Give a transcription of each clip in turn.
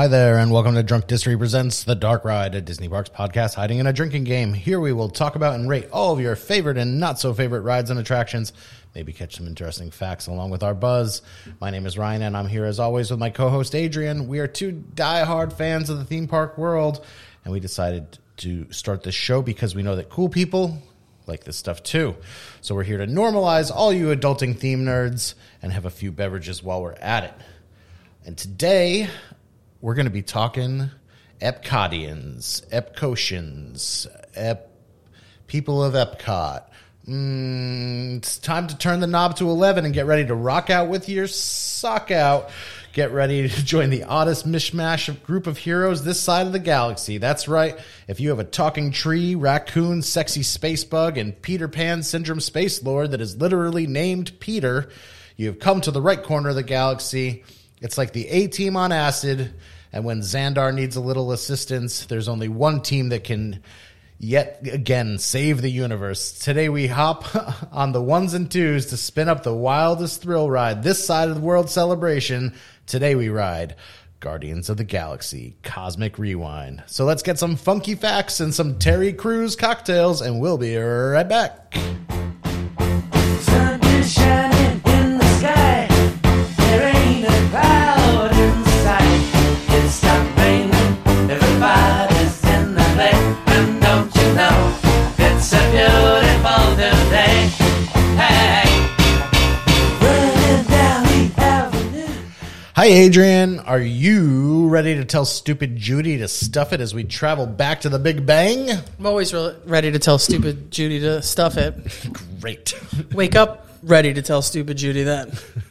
Hi there, and welcome to Drunk District Presents The Dark Ride, a Disney Parks podcast hiding in a drinking game. Here we will talk about and rate all of your favorite and not-so-favorite rides and attractions, maybe catch some interesting facts along with our buzz. My name is Ryan, and I'm here as always with my co-host Adrian. We are two die-hard fans of the theme park world, and we decided to start this show because we know that cool people like this stuff too. So we're here to normalize all you adulting theme nerds and have a few beverages while we're at it. And today, we're going to be talking Epcotians, Epcotians, people of Epcot. It's time to turn the knob to 11 and get ready to rock out with your sock out. Get ready to join the oddest mishmash of group of heroes this side of the galaxy. That's right. If you have a talking tree, raccoon, sexy space bug, and Peter Pan syndrome space lord that is literally named Peter, you have come to the right corner of the galaxy. It's like the A-Team on acid, and when Xandar needs a little assistance, there's only one team that can yet again save the universe. Today we hop on the ones and twos to spin up the wildest thrill ride this side of the world celebration. Today we ride Guardians of the Galaxy Cosmic Rewind. So let's get some funky facts and some Terry Crews cocktails, and we'll be right back. Sun is shining in the sky. There ain't a cloud in sight. It stopped raining. Everybody's in the lake. And don't you know, it's a beautiful new day. Hey, running down the avenue. Hi, Adrian. Are you ready to tell stupid Judy to stuff it as we travel back to the Big Bang? I'm always ready to tell stupid Judy to stuff it. Great. Wake up ready to tell stupid Judy that.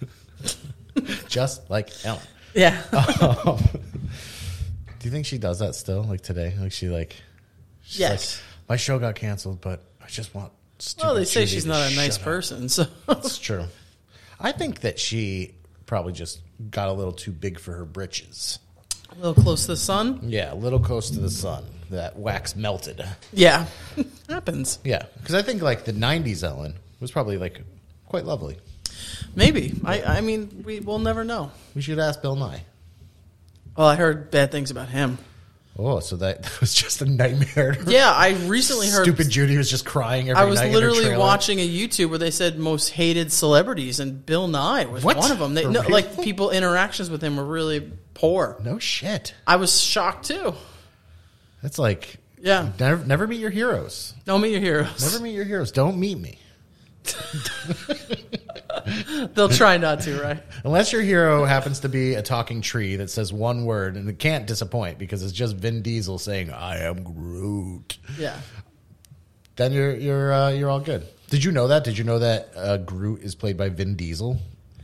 Just like Ellen. Yeah. Do you think she does that still, like today? She's Yes. like, my show got canceled, but I just want stupid Well, they say Judy she's to not a shut nice up. person, so. That's true. I think that she probably just got a little too big for her britches. A little close to the sun. Yeah, a little close to the sun. That wax melted. Yeah. Happens. Yeah, because I think like the 90s Ellen was probably like quite lovely. Maybe. I mean, we'll never know. We should ask Bill Nye. Well, I heard bad things about him. Oh, so that was just a nightmare. Yeah, I recently heard. Stupid Judy was just crying every I was night in her literally trailer. watching a YouTube where they said most hated celebrities, and Bill Nye was What? one of them. For real? Like people interactions with him were really poor. No shit. I was shocked too. That's like, Yeah. never meet your heroes. Don't meet your heroes. Never meet your heroes. Don't meet me. They'll try not to, right? Unless your hero happens to be a talking tree that says one word, and it can't disappoint because it's just Vin Diesel saying, I am Groot. Yeah. Then you're all good. Did you know that? Did you know that Groot is played by Vin Diesel?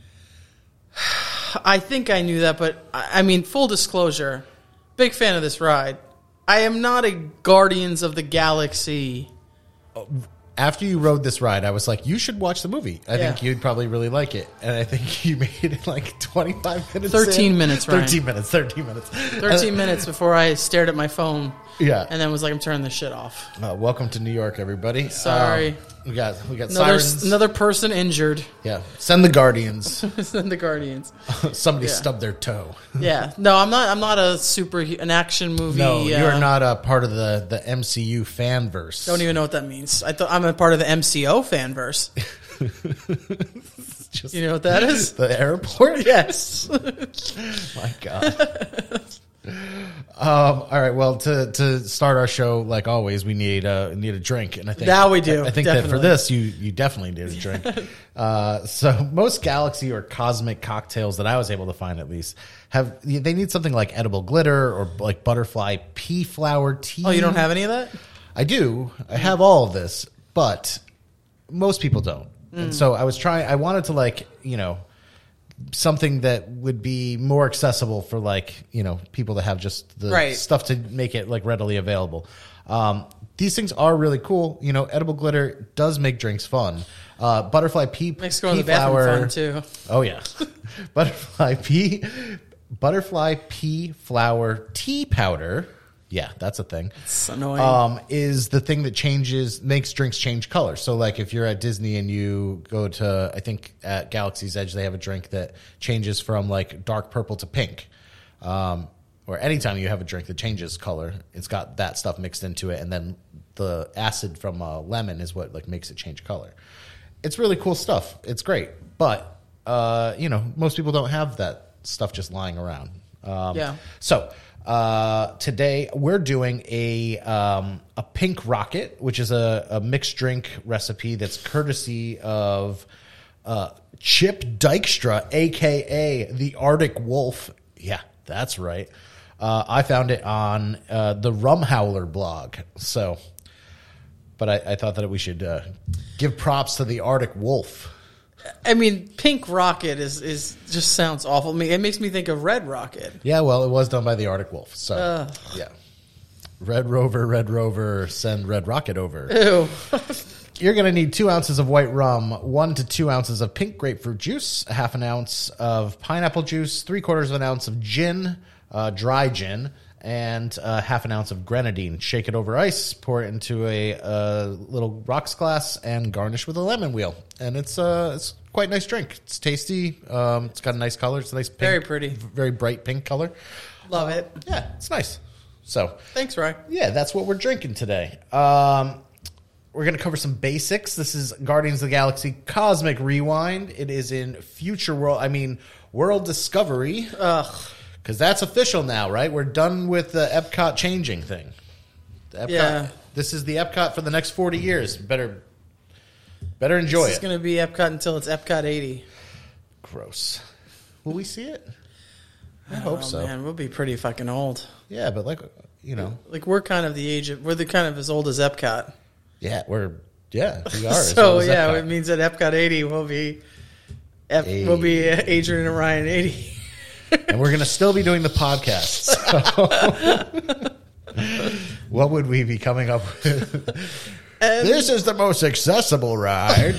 I think I knew that, but I mean, full disclosure, big fan of this ride. I am not a Guardians of the Galaxy. After you rode this ride, I was like, you should watch the movie. I think Yeah. you'd probably really like it. And I think you made it like 25 minutes 13 in. minutes, Ryan. 13 minutes, 13 minutes. 13 minutes before I stared at my phone. Yeah. And then was like, I'm turning this shit off. Welcome to New York, everybody. Sorry. We got sirens. Another person injured. Yeah. Send the Guardians. The Guardians. Somebody Yeah. stubbed their toe. Yeah. No, I'm not an action movie. No, you are not a part of the MCU fanverse. Don't even know what that means. I thought I'm a part of the MCO fanverse. Just You know what that is? the airport? Yes. My God. All right. Well, to start our show, like always, we need a drink, and I think Now we do, I think that for definitely. this, you definitely need a drink. So most Galaxy or Cosmic cocktails that I was able to find, at least, they need something like edible glitter or like butterfly pea flower tea. Oh, you don't have any of that? I do. I have all of this, but most people don't. And so I wanted to something that would be more accessible for people that have just the Right. stuff to make it like readily available. These things are really cool. Edible glitter does make drinks fun. Butterfly pea Makes going to pea the bathroom flower. fun, too. Oh yeah. Butterfly pea flower tea powder. Yeah, that's a thing. It's annoying. Is the thing that makes drinks change color. So, like, if you're at Disney and you go to, I think at Galaxy's Edge, they have a drink that changes from like dark purple to pink. or anytime you have a drink that changes color, it's got that stuff mixed into it, and then the acid from lemon is what like makes it change color. It's really cool stuff. It's great, but most people don't have that stuff just lying around. So today we're doing a pink rocket, which is a mixed drink recipe that's courtesy of Chip Dykstra, a.k.a. the Arctic Wolf. Yeah, that's right. I found it on the Rum Howler blog. So, but I thought that we should give props to the Arctic Wolf. I mean, Pink Rocket is just sounds awful. I mean, it makes me think of Red Rocket. Yeah, well, it was done by the Arctic Wolf. So, yeah. Red Rover, send Red Rocket over. Ew. You're going to need 2 ounces of white rum, 1 to 2 ounces of pink grapefruit juice, a half an ounce of pineapple juice, 3/4 of an ounce of gin, dry gin, and half an ounce of grenadine. Shake it over ice, pour it into a little rocks glass, and garnish with a lemon wheel. And it's quite a nice drink. It's tasty. It's got a nice color. It's a nice pink, Very pretty. very bright pink color. Love it. Yeah, it's nice. So Thanks, Rye. yeah, that's what we're drinking today. We're going to cover some basics. This is Guardians of the Galaxy Cosmic Rewind. It is in World Discovery. Because that's official now, right? We're done with the Epcot changing thing. Yeah. This is the Epcot for the next 40 years. Better enjoy It's it. going to be Epcot until it's Epcot 80. Gross. Will we see it? I hope so. Man, we'll be pretty fucking old. Yeah, but Like we're kind of as old as Epcot. yeah, we are. So yeah, it means that Epcot 80 will be Adrian and Ryan 80. And we're going to still be doing the podcast. So what would we be coming up with? This is the most accessible ride.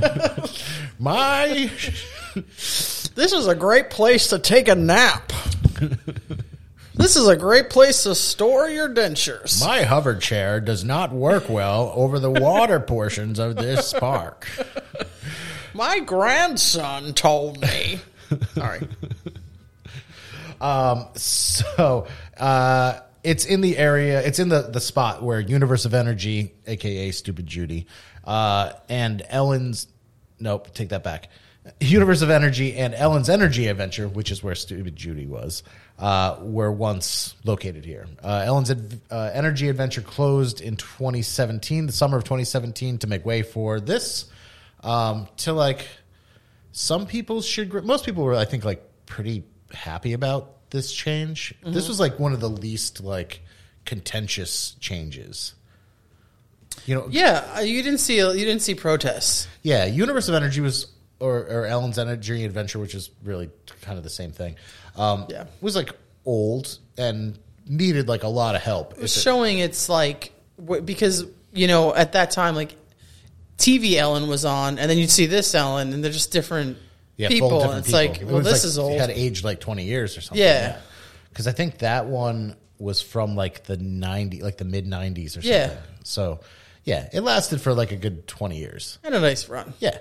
This is a great place to take a nap. This is a great place to store your dentures. My hover chair does not work well over the water portions of this park. My grandson told me. Sorry. It's in the area. It's in the spot where Universe of Energy, aka Stupid Judy, and Ellen's. Nope, take that back. Universe of Energy and Ellen's Energy Adventure, which is where Stupid Judy was, were once located here. Ellen's Energy Adventure closed in 2017, the summer of 2017, to make way for this. To like some people's chagrin, most people were, I think, like pretty happy about this change. Mm-hmm. This was like one of the least like contentious changes. Yeah, you didn't see protests. Yeah, Universe of Energy was. Or Ellen's Energy Adventure, which is really kind of the same thing, was like old and needed like a lot of help. It was showing it's like, because, at that time, like TV Ellen was on, and then you'd see this Ellen, and they're just different people. And it's like, well, this is old. It had aged like 20 years or something. Yeah. Because I think that one was from like the mid 90s or something. Yeah. So, yeah, it lasted for like a good 20 years. And a nice run. Yeah.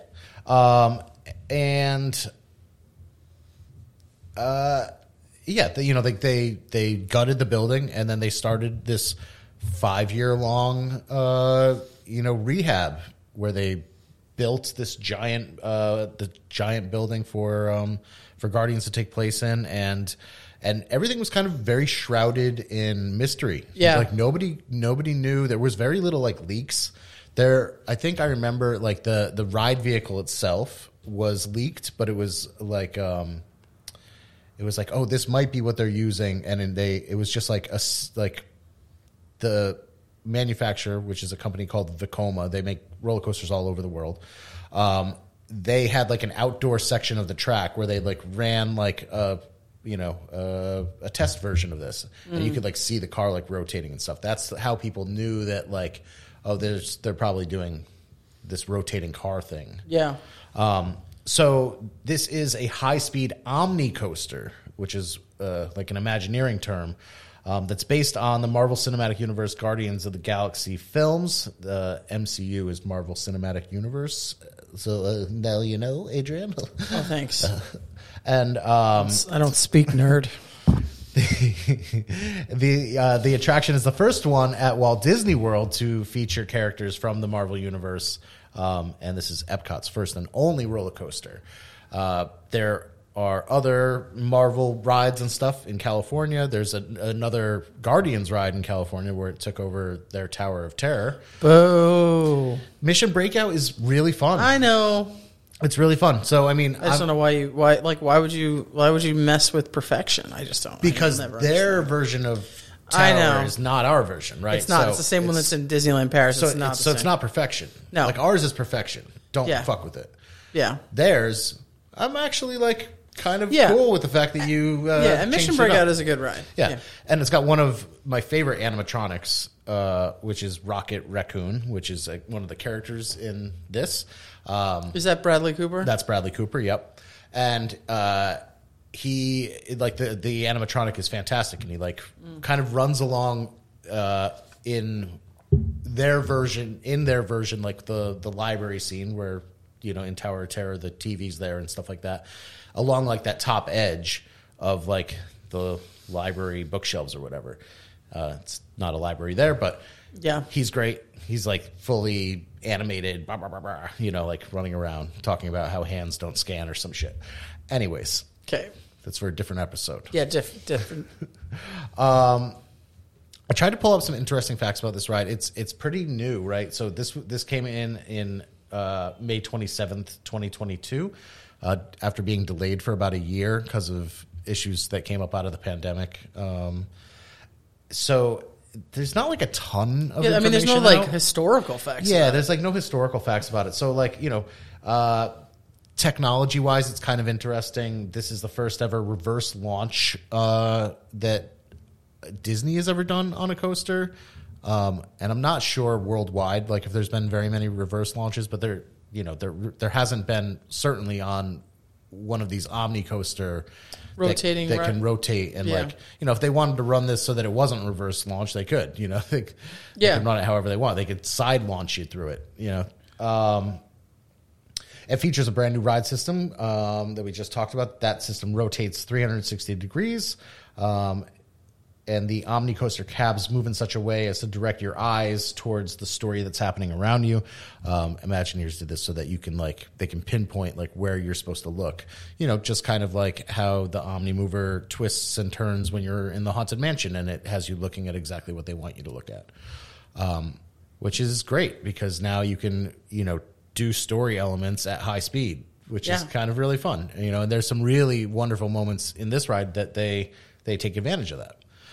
They gutted the building, and then they started this 5-year-long, rehab where they built this giant building for Guardians to take place in, and everything was kind of very shrouded in mystery. Yeah, like nobody knew. There was very little like leaks. I think I remember like the ride vehicle itself was leaked, but it was like oh, this might be what they're using, and it was just like the manufacturer, which is a company called Vekoma. They make roller coasters all over the world. They had like an outdoor section of the track where they like ran like a test version of this, and you could like see the car like rotating and stuff. That's how people knew that like. Oh, they're probably doing this rotating car thing. Yeah. So this is a high-speed Omni coaster, which is like an Imagineering term, that's based on the Marvel Cinematic Universe Guardians of the Galaxy films. The MCU is Marvel Cinematic Universe. So now you know, Adrian. Oh, thanks. And I don't speak nerd. The attraction is the first one at Walt Disney World to feature characters from the Marvel Universe, and this is Epcot's first and only roller coaster. There are other Marvel rides and stuff in California. There's another Guardians ride in California where it took over their Tower of Terror. Boo. Mission Breakout is really fun. I know. It's really fun. So I mean, I just don't know why would you mess with perfection? I just don't. Because their version of Tower is not our version, right? It's not. So it's the same one that's in Disneyland Paris. It's not. So it's not perfection. No, like ours is perfection. Don't fuck with it. Yeah. Theirs, I'm actually like kind of cool with the fact that you and Mission Breakout is a good ride. Yeah, and it's got one of my favorite animatronics, which is Rocket Raccoon, which is one of the characters in this. Is that Bradley Cooper? That's Bradley Cooper. Yep, and he like the animatronic is fantastic, and he like kind of runs along in their version, like the library scene where, you know, in Tower of Terror the TV's there and stuff like that, along like that top edge of like the library bookshelves or whatever. It's not a library there, but he's great. He's like fully animated, blah, blah, blah, blah, you know, like running around talking about how hands don't scan or some shit. Anyways, okay, that's for a different episode. Yeah, different. I tried to pull up some interesting facts about this ride. It's pretty new, right? So this came in May 27th, 2022, after being delayed for about a year because of issues that came up out of the pandemic. So there's not like a ton of information. I mean, there's no like historical facts. Yeah, there's like no historical facts about it. So like, you know, technology wise, it's kind of interesting. This is the first ever reverse launch that Disney has ever done on a coaster. And I'm not sure worldwide, like if there's been very many reverse launches, but there hasn't been certainly on one of these Omni coaster rotating that can rotate and like, you know, if they wanted to run this so that it wasn't reverse launch, they could, you know, they can run it however they want. They could side launch you through it, you know. It features a brand new ride system that we just talked about. That system rotates 360 degrees. And the Omni coaster cabs move in such a way as to direct your eyes towards the story that's happening around you. Imagineers did this so that you can they can pinpoint like where you're supposed to look. You know, just kind of like how the Omni mover twists and turns when you're in the Haunted Mansion, and it has you looking at exactly what they want you to look at, which is great because now you can, you know, do story elements at high speed, which is kind of really fun. You know, and there's some really wonderful moments in this ride that they take advantage of that.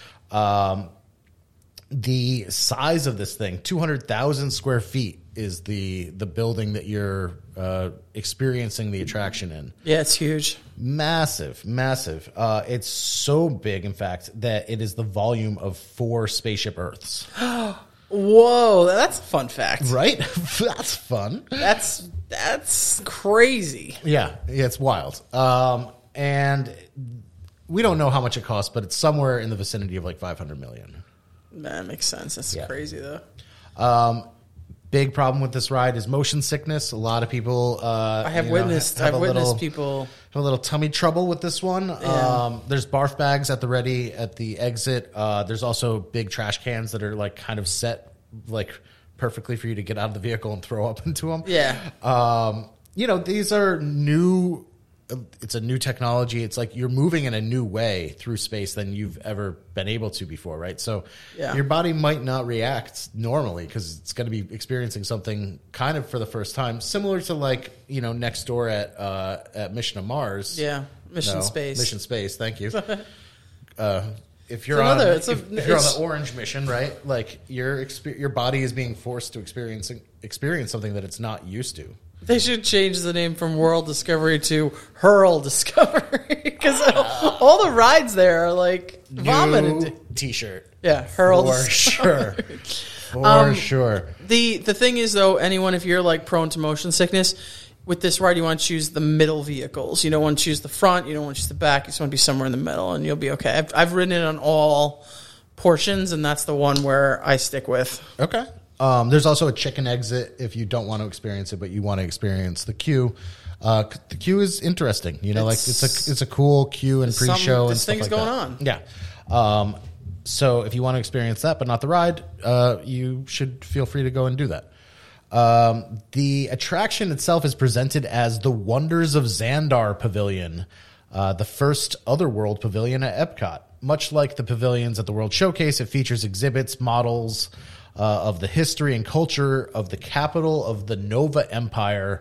The size of this thing, 200,000 square feet, is the building that you're experiencing the attraction in. Yeah, it's huge. Massive. It's so big, in fact, that it is the volume of 4 spaceship Earths. Whoa, that's a fun fact. Right? That's fun. That's crazy. Yeah, it's wild. And we don't know how much it costs, but it's somewhere in the vicinity of like $500 million. That makes sense. That's crazy, though. Big problem with this ride is motion sickness. A lot of people, I've witnessed people have a little tummy trouble with this one. Yeah. There's barf bags at the ready at the exit. There's also big trash cans that are like kind of set like perfectly for you to get out of the vehicle and throw up into them. Yeah. You know, these are new. It's a new technology. It's like you're moving in a new way through space than you've ever been able to before, right? So your body might not react normally because it's going to be experiencing something kind of for the first time, similar to like, you know, next door at Mission to Mars. Yeah, Mission Space. Thank you. If you're on the orange mission, right? Like your body is being forced to experience something that it's not used to. They should change the name from World Discovery to Hurl Discovery because all the rides there are like vomited. New T-shirt. Yeah, Hurl for Discovery. For sure. The thing is though, anyone if you're like prone to motion sickness, with this ride you want to choose the middle vehicles. You don't want to choose the front. You don't want to choose the back. You just want to be somewhere in the middle, and you'll be okay. I've ridden it on all portions, and that's the one where I stick with. Okay. There's also a chicken exit if you don't want to experience it, but you want to experience the queue. The queue is interesting. You know, like it's a cool queue and pre-show and stuff like that. This thing's going on. Yeah. So if you want to experience that, but not the ride, you should feel free to go and do that. The attraction itself is presented as the Wonders of Xandar Pavilion, the first Otherworld pavilion at Epcot. Much like the pavilions at the World Showcase, it features exhibits, models of the history and culture of the capital of the Nova Empire,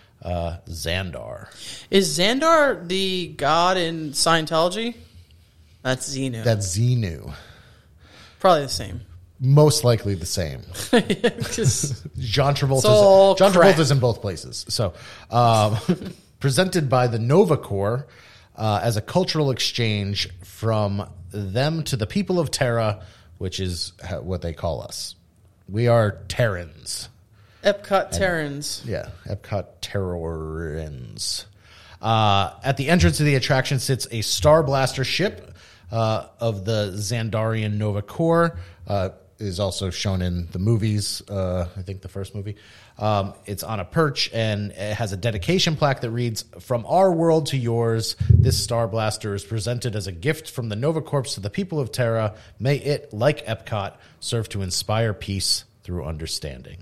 Xandar. Is Xandar the god in Scientology? That's Xenu. That's Xenu. Probably the same. Most likely the same. Just- John all crap. Travolta's in both places. So, presented by the Nova Corps as a cultural exchange from them to the people of Terra, which is what they call us. We are Terrans. Epcot Terrans. Yeah, Epcot Terrans. At the entrance of the attraction sits a Star Blaster ship of the Xandarian Nova Corps. Is also shown in the movies, I think the first movie. It's on a perch, and it has a dedication plaque that reads, "From our world to yours, this Star Blaster is presented as a gift from the Nova Corps to the people of Terra. May it, like Epcot, serve to inspire peace through understanding."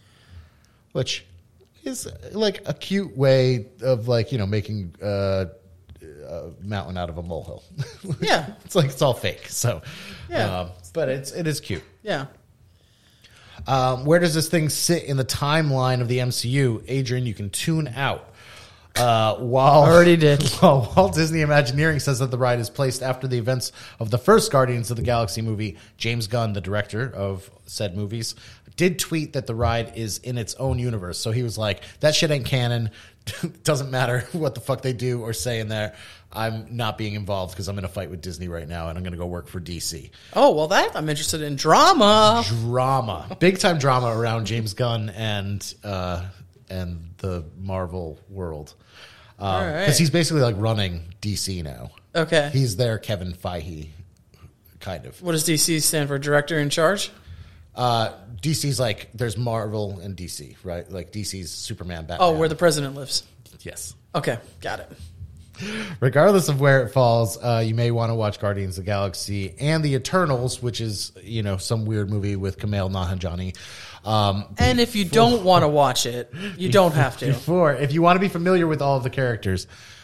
Which is like a cute way of making a mountain out of a molehill. Yeah. It's like it's all fake. So, Yeah. but it is cute. Yeah. Where does this thing sit in the timeline of the MCU? Adrian, you can tune out. While Already did. While Walt Disney Imagineering says that the ride is placed after the events of the first Guardians of the Galaxy movie, James Gunn, the director of said movies, did tweet that the ride is in its own universe. So he was like, that shit ain't canon. Doesn't matter what the fuck they do or say in there. I'm not being involved because I'm in a fight with Disney right now, and I'm going to go work for DC. Oh, well, I'm interested in drama. Big time drama around James Gunn and the Marvel world. All right. Because he's basically like running DC now. Okay. He's their Kevin Feige, kind of. What does DC stand for? Director in charge? DC's like, there's Marvel and DC, right? Like DC's Superman, Batman. Oh, where the president lives. Yes. Okay, got it. Regardless of where it falls, you may want to watch Guardians of the Galaxy and the Eternals, which is, some weird movie with Kumail Nanjiani. And if you don't want to watch it, you don't have to. If you want to be familiar with all of the characters,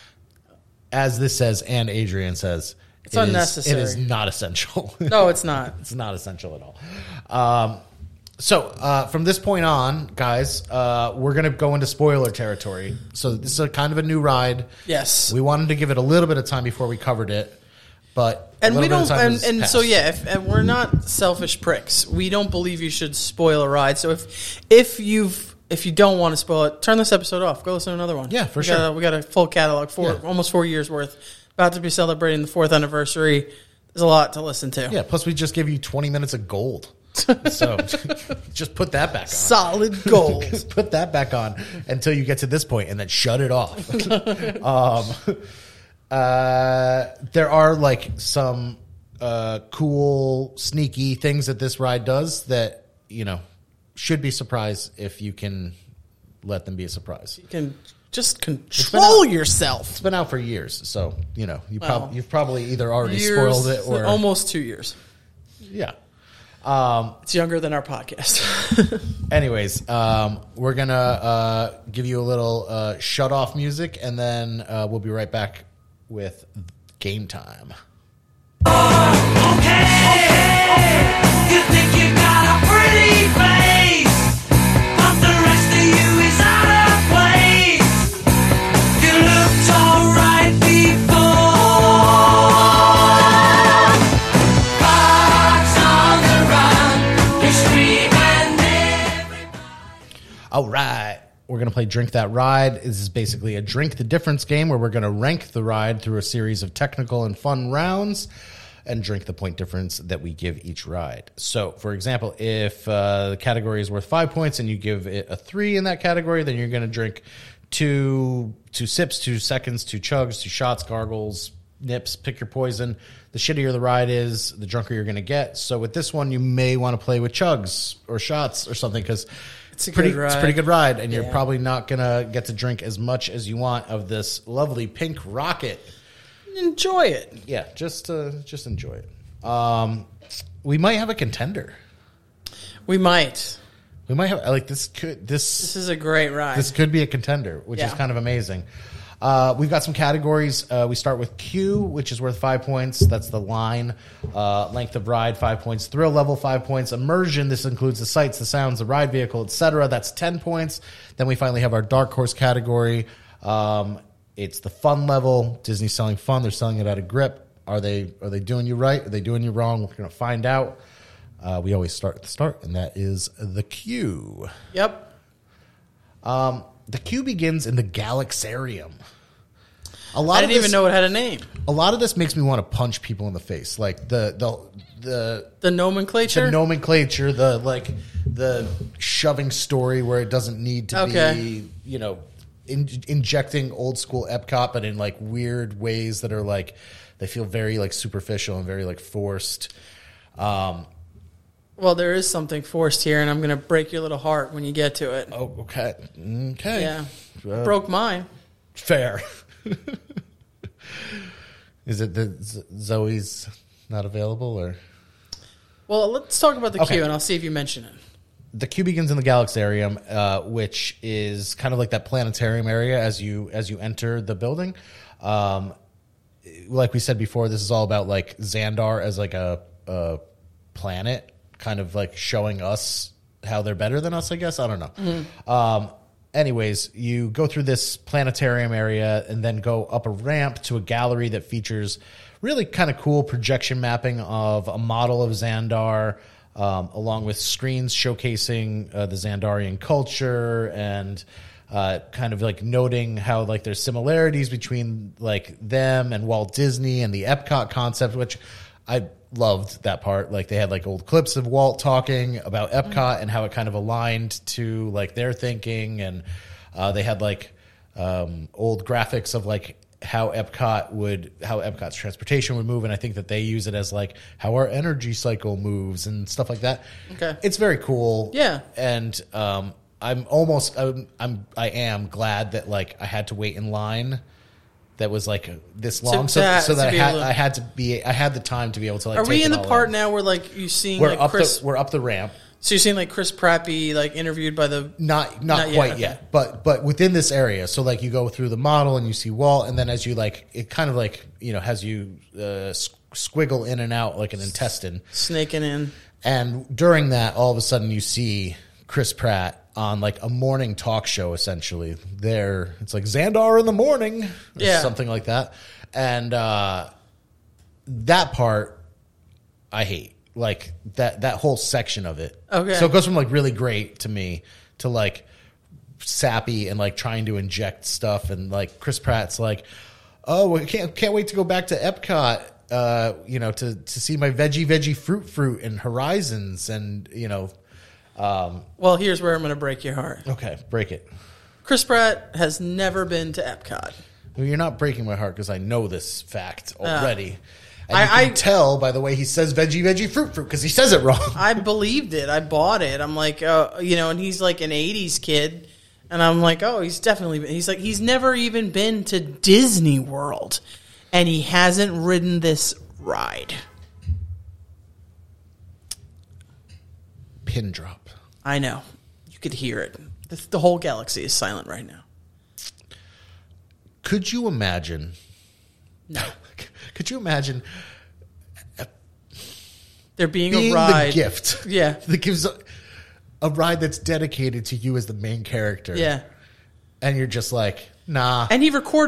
as this says and Adrian says, It's unnecessary. It is not essential. No, it's not. It's not essential at all. So from this point on, guys, we're going to go into spoiler territory. So this is a kind of a new ride. Yes. We wanted to give it a little bit of time before we covered it, but And we don't, and passed. so yeah, and we're not selfish pricks. We don't believe you should spoil a ride. So if you don't want to spoil it, turn this episode off. Go listen to another one. Yeah, for we sure. We got a full catalog, almost 4 years worth. About to be celebrating the 4th anniversary. There's a lot to listen to. Yeah, plus we just give you 20 minutes of gold. So just put that back on. Solid gold. Just put that back on until you get to this point and then shut it off. There are like some cool, sneaky things that this ride does that, should be surprised if you can let them be a surprise. You can just control yourself. It's been out for years, so, you've probably either already spoiled it or... Almost 2 years. Yeah. It's younger than our podcast. Anyways, we're going to give you a little shut-off music, and then we'll be right back with Game Time. You think you got a pretty face, but the rest of you is out of place. You looked alright before. Fox on the run, you scream and everybody. All right. We're going to play Drink That Ride. This is basically a Drink the Difference game where we're going to rank the ride through a series of technical and fun rounds and drink the point difference that we give each ride. So, for example, if the category is worth 5 points and you give it a 3 in that category, then you're going to drink two sips, 2 seconds, 2 chugs, 2 shots, gargles, nips, pick your poison. The shittier the ride is, the drunker you're going to get. So with this one, you may want to play with chugs or shots or something because It's a pretty good ride, and you're Yeah. probably not going to get to drink as much as you want of this lovely pink rocket. Enjoy it. Yeah, just enjoy it. We might have a contender. We might. We might have like this This is a great ride. This could be a contender, which is Yeah. kind of amazing. We've got some categories. We start with Q, which is worth 5 points. That's the line. Length of ride, 5 points. Thrill level, 5 points. Immersion, this includes the sights, the sounds, the ride vehicle, etc. That's 10 points. Then we finally have our Dark Horse category. It's the fun level. Disney's selling fun. They're selling it at a grip. Are they doing you right? Are they doing you wrong? We're going to find out. We always start at the start, and that is the Q. Yep. The Q begins in the Galaxarium. I didn't even know it had a name. A lot of this makes me want to punch people in the face, like the nomenclature. the nomenclature, the shoving story where it doesn't need to be, injecting old school Epcot, but in like weird ways that are like they feel very like superficial and very like forced. Well, there is something forced here, and I'm going to break your little heart when you get to it. Oh, okay. Yeah. Broke mine. Fair. Is it that Zoe's not available, or? Well, let's talk about the Okay. queue, and I'll see if you mention it. The queue begins in the Galaxarium, which is kind of like that planetarium area as you enter the building. Like we said before, this is all about like Xandar as like a planet, kind of like showing us how they're better than us, I guess. I don't know. Anyways, you go through this planetarium area and then go up a ramp to a gallery that features really kind of cool projection mapping of a model of Xandar, along with screens showcasing the Xandarian culture and kind of like noting how like there's similarities between like them and Walt Disney and the Epcot concept, which I loved that part. Like they had like old clips of Walt talking about Epcot and how it kind of aligned to like their thinking, and they had like old graphics of like how Epcot's transportation would move, and I think that they use it as like how our energy cycle moves and stuff like that. Okay. It's very cool. Yeah. And I am glad that like I had to wait in line that was like this long, so that I had the time to be able to like. Are we take in it the all part now where like you seeing We're like up Chris? we're up the ramp. So you're seeing like Chris Pratt be like interviewed by the Not Not yet, quite okay. yet, but within this area. So like you go through the model and you see Walt, and then as you like, it kind of like has you squiggle in and out like an intestine. snaking in. And during that, all of a sudden you see Chris Pratt on like a morning talk show, essentially. There, it's like Xandar in the morning, or Yeah. something like that. And that part I hate. Like that whole section of it. Okay. So it goes from like really great to me to like sappy and like trying to inject stuff, and like Chris Pratt's like, oh, we can't wait to go back to Epcot. To see my veggie fruit and Horizons, and Well, here's where I'm going to break your heart. okay, break it. Chris Pratt has never been to Epcot. Well, you're not breaking my heart because I know this fact already. And I you can tell by the way he says veggie fruit because he says it wrong. I believed it. I bought it. I'm like, and he's like an 80s kid. And I'm like, oh, he's definitely been. He's like, he's never even been to Disney World. And he hasn't ridden this ride. Pin drop. I know. You could hear it. The whole galaxy is silent right now. Could you imagine? No. Could you imagine There being being a ride. the gift? Yeah. That gives a ride that's dedicated to you as the main character. Yeah. And you're just like, nah. And he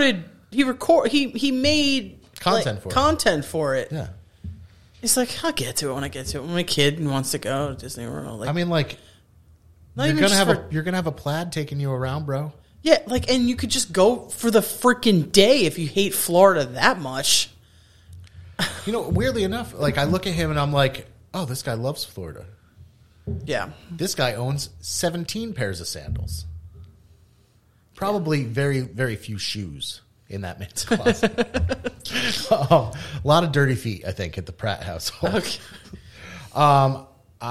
made Content for it. for it. Yeah. He's like, I'll get to it when I get to it. When I'm a kid and wants to go to Disney World. Like, I mean, like, not you're even gonna just have for- you're gonna have a plaid taking you around, bro. Yeah, like, and you could just go for the freaking day if you hate Florida that much. Weirdly enough, like I look at him and I'm like, oh, this guy loves Florida. Yeah. This guy owns 17 pairs of sandals. Probably very, very few shoes in that man's closet. A lot of dirty feet, I think, at the Pratt household. Okay.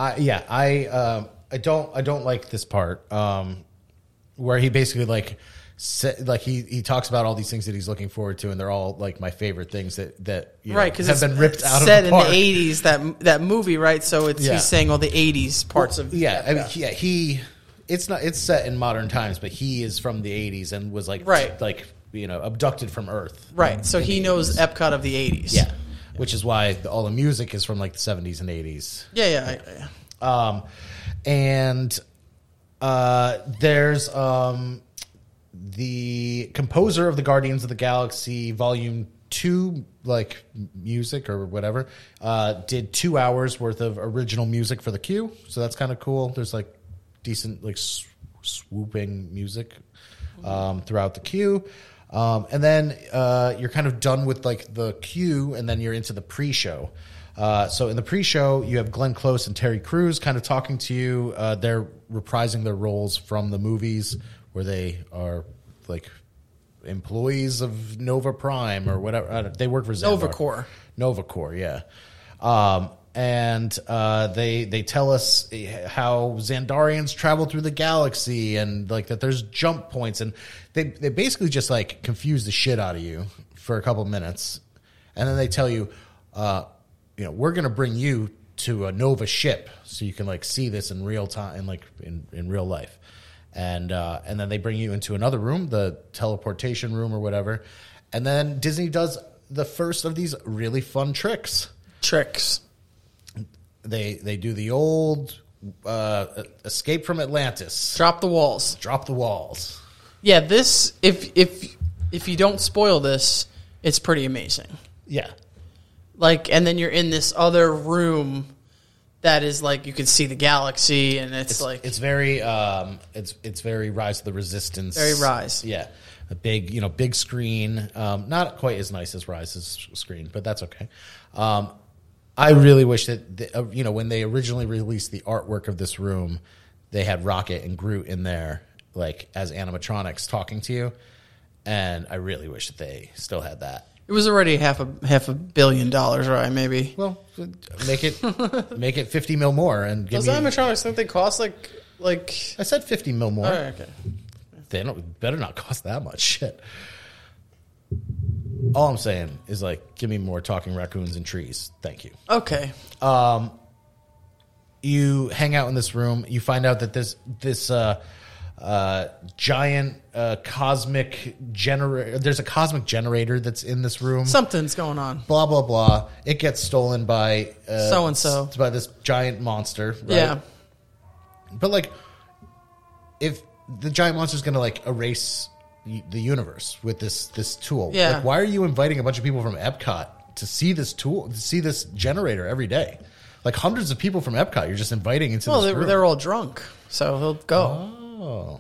I don't like this part where he basically like like he talks about all these things that he's looking forward to, and they're all like my favorite things that you know, Right, because have it's been ripped out of set the in park. the 80s, that movie, right? So it's Yeah. he's saying all the 80s parts of It's set in modern times, but he is from the 80s and was like Right. like you know, abducted from Earth. Right, so in he the knows 80s. Epcot of the 80s. Yeah, which is why all the music is from like the 70s and 80s. Yeah. And there's the composer of the Guardians of the Galaxy Volume 2, like music or whatever, did 2 hours worth of original music for the queue. So that's kind of cool. There's like decent, like swooping music throughout the queue. And then you're kind of done with like the queue, and then you're into the pre-show. So in the pre-show, you have Glenn Close and Terry Crews kind of talking to you. They're reprising their roles from the movies where they are like employees of Nova Prime or whatever. They work for Xandar. Novacore, yeah. And they tell us how Xandarians travel through the galaxy, and like that there's jump points, and they basically just like confuse the shit out of you for a couple minutes, and then they tell you, we're gonna bring you to a Nova ship so you can like see this in real time, like in real life, and then they bring you into another room, the teleportation room or whatever, and then Disney does the first of these really fun tricks. They do the old Escape from Atlantis. Drop the walls. Drop the walls. Yeah, this if you don't spoil this, it's pretty amazing. Yeah. Like, and then you're in this other room that is like you can see the galaxy, and it's like it's very it's very Rise of the Resistance. Very Rise. Yeah. A big screen. Not quite as nice as Rise's screen, but that's okay. I really wish that when they originally released the artwork of this room, they had Rocket and Groot in there, like as animatronics talking to you, and I really wish that they still had that. it was already half $1 billion, right? Maybe. Well, make it $50 million more and give Those me. animatronics, don't they cost like? I said $50 million more. All right, okay. They better not cost that much shit. All I'm saying is like, give me more talking raccoons and trees. Thank you. Okay. You hang out in this room. You find out that this giant cosmic generator. There's a cosmic generator that's in this room. Something's going on. Blah blah blah. It gets stolen by So and so, by this giant monster. Right? Yeah. But like, if the giant monster is going to like erase the universe with this tool, Yeah. like, why are you inviting a bunch of people from Epcot to see this tool, to see this generator every day? Like hundreds of people from Epcot, you're just inviting into Well, this room. they're all drunk, so he'll go.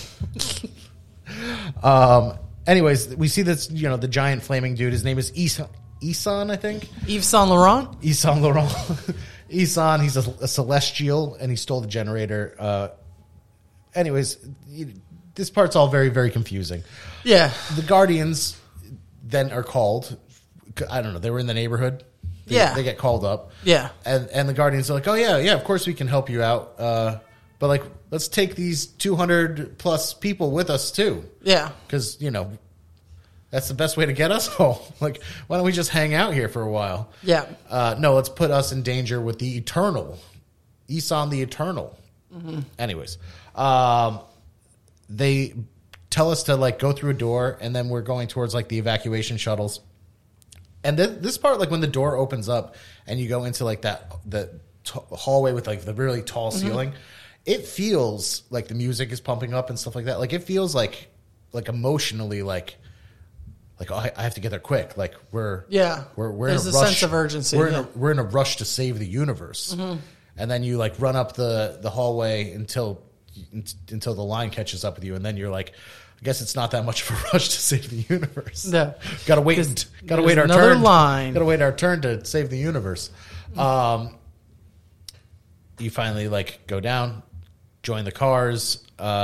Oh. Anyways, we see this, the giant flaming dude. His name is Isan, I think. Yves Saint Laurent. Isan Laurent. Isan, he's a celestial, and he stole the generator. Anyways, this part's all very, very confusing. Yeah. The Guardians then are called. I don't know. They were in the neighborhood. They get called up. Yeah. And the Guardians are like, oh, yeah, of course we can help you out. But, like, let's take these 200-plus people with us, too. Yeah. Because, that's the best way to get us home. Like, why don't we just hang out here for a while? Yeah. No, let's put us in danger with the Eternal. Isan the Eternal. Mm-hmm. Anyways, they tell us to, like, go through a door, and then we're going towards, like, the evacuation shuttles. And this part, like, when the door opens up and you go into, like, the hallway with, like, the really tall ceiling, it feels like the music is pumping up and stuff like that. Like, it feels like emotionally, like oh, I have to get there quick. Like, we're There's in a a rush. sense of urgency. We're in a rush to save the universe. Mm-hmm. And then you, like, run up the hallway until the line catches up with you, and then you're like, I guess it's not that much of a rush to save the universe. No. Gotta wait our another turn. line. Gotta wait our turn to save the universe. You finally, like, go down, join the cars.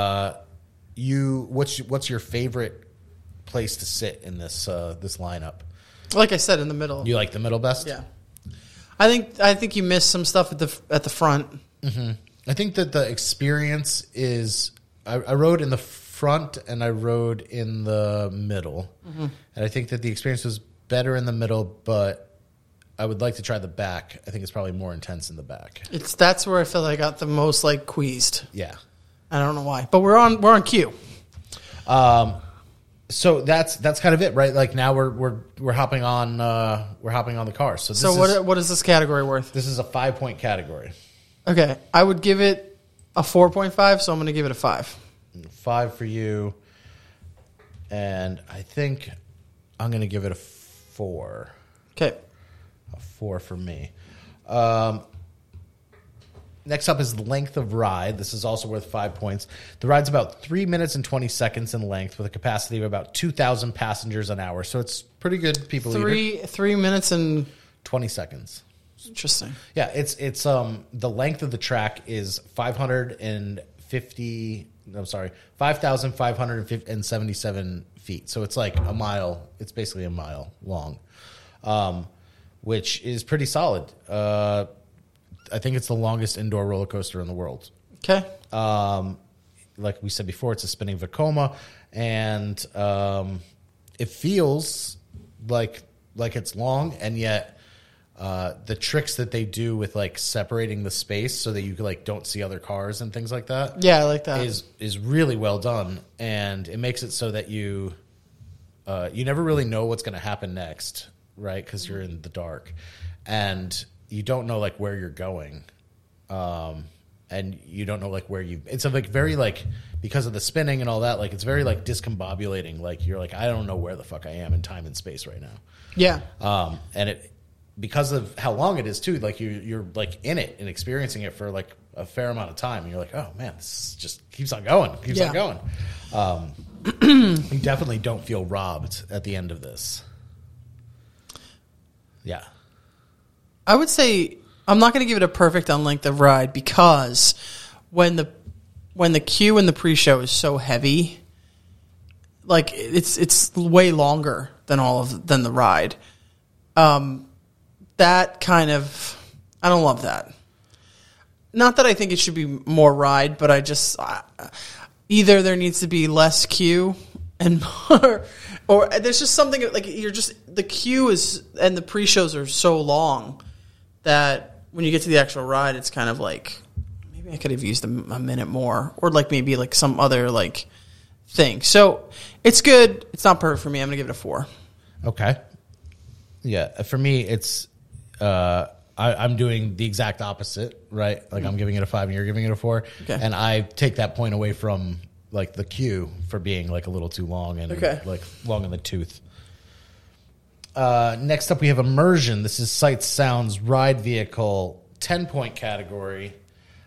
What's your favorite place to sit in this lineup? Like I said, in the middle. You like the middle best? Yeah. I think you missed some stuff at the front. Mm-hmm. I think that the experience is. I wrote in the front and I rode in the middle. And I think that the experience was better in the middle, but I would like to try the back. I think it's probably more intense in the back. That's where I feel like I got the most like queased. Yeah. I don't know why, but we're on cue. So that's kind of it, right? Like now we're hopping on the car. So What is this category worth? This is a 5-point category. Okay, I would give it a 4.5, so I'm going to give it a 5. 5 for you, and I think I'm going to give it a 4. Okay. A 4 for me. Next up is the length of ride. This is also worth 5 points. The ride's about 3 minutes and 20 seconds in length with a capacity of about 2,000 passengers an hour. So it's pretty good people eater. 3 minutes and 20 seconds. Interesting. Yeah, it's the length of the track is 5,577 feet. So it's like a mile. It's basically a mile long, which is pretty solid. I think it's the longest indoor roller coaster in the world. Okay. Like we said before, it's a spinning Vekoma, and it feels like it's long, and yet the tricks that they do with like separating the space so that you like don't see other cars and things like that. Yeah, I like that. Is really well done, and it makes it so that you never really know what's going to happen next, right? Because you're in the dark, and you don't know like where you're going, and you don't know like where you. It's like very like because of the spinning and all that. Like it's very like discombobulating. Like you're like I don't know where the fuck I am in time and space right now. Yeah. And it because of how long it is too. Like you're like in it and experiencing it for like a fair amount of time. And you're like, oh man, this just keeps on going. On going. You definitely don't feel robbed at the end of this. Yeah. I would say I'm not going to give it a perfect on length of ride because when the queue in the pre-show is so heavy, like it's way longer than than the ride. That kind of I don't love that. Not that I think it should be more ride, but I just either there needs to be less queue and more, or there's just something like the queue is and the pre-shows are so long that when you get to the actual ride, it's kind of like maybe I could have used a minute more, or like maybe like some other like thing. So it's good. It's not perfect for me. I'm gonna give it a 4. Okay. Yeah, for me, it's I'm doing the exact opposite, right? Like I'm giving it a 5, and you're giving it a 4, okay. And I take that point away from like the queue for being like a little too long and like long in the tooth. Next up, we have Immersion. This is Sights, Sounds, Ride Vehicle, 10-point category.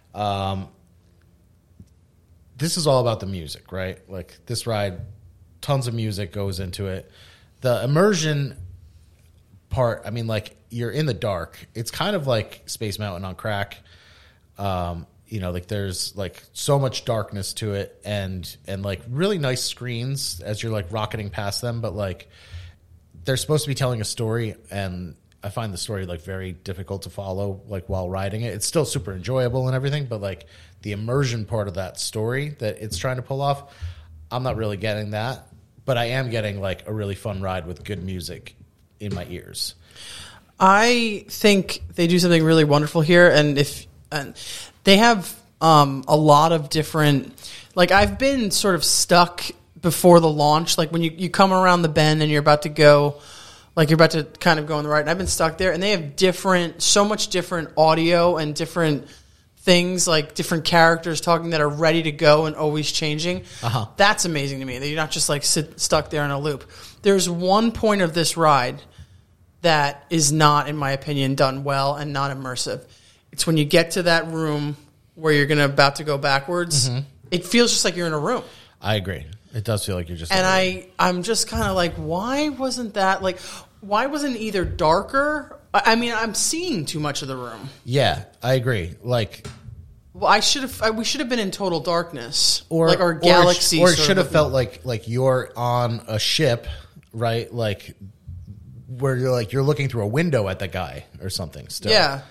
This is all about the music, right? Like this ride, tons of music goes into it. The immersion part, I mean, like you're in the dark. It's kind of like Space Mountain on crack. Like there's like so much darkness to it, and like really nice screens as you're like rocketing past them, but like they're supposed to be telling a story, and I find the story like very difficult to follow like while riding it. It's still super enjoyable and everything, but like the immersion part of that story that it's trying to pull off, I'm not really getting that, but I am getting like a really fun ride with good music in my ears. I think they do something really wonderful here, and they have a lot of different. Like I've been sort of stuck before the launch, like when you come around the bend and you're about to go, like you're about to kind of go on the right. And I've been stuck there, and they have so much different audio and different things, like different characters talking that are ready to go and always changing. That's amazing to me that you're not just like stuck there in a loop. There's one point of this ride that is not, in my opinion, done well and not immersive. It's when you get to that room where you're about to go backwards. Mm-hmm. It feels just like you're in a room. I agree. It does feel like you're just. And I'm just kind of like, why wasn't that like? Why wasn't it either darker? I mean, I'm seeing too much of the room. Yeah, I agree. Like, well, we should have been in total darkness, or like our galaxy, or it should have felt like you're on a ship, right? Like where you're looking through a window at the guy or something. Still. Yeah.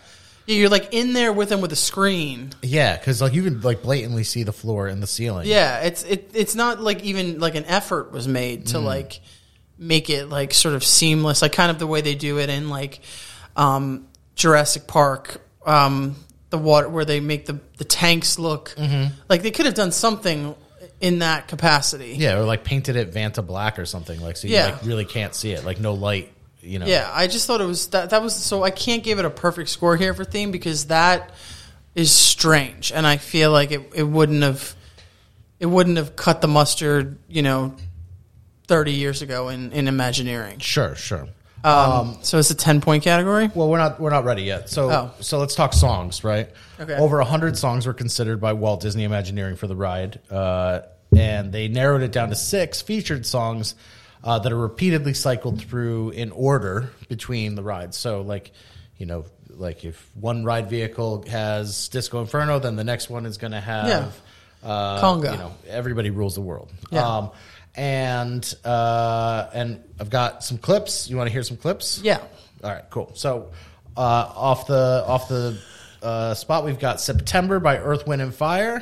Yeah, you're like in there with them with a screen. Yeah, because like you can like blatantly see the floor and the ceiling. Yeah, it's not like even like an effort was made to like make it like sort of seamless, like kind of the way they do it in like Jurassic Park, the water where they make the tanks look like they could have done something in that capacity. Yeah, or like painted it Vanta black or something, like so you like really can't see it, like no light, you know. Yeah, I just thought it was that was so I can't give it a perfect score here for theme because that is strange, and I feel like it wouldn't have cut the mustard, 30 years ago in Imagineering. Sure. So it's a 10-point category. Well, we're not ready yet. So let's talk songs, right? Okay. Over 100 songs were considered by Walt Disney Imagineering for the ride, and they narrowed it down to 6 featured songs that are repeatedly cycled through in order between the rides. So, like if one ride vehicle has Disco Inferno, then the next one is going to have Conga. Everybody Rules the World. Yeah. And I've got some clips. You want to hear some clips? Yeah. All right, cool. So off the spot, we've got September by Earth, Wind, and Fire.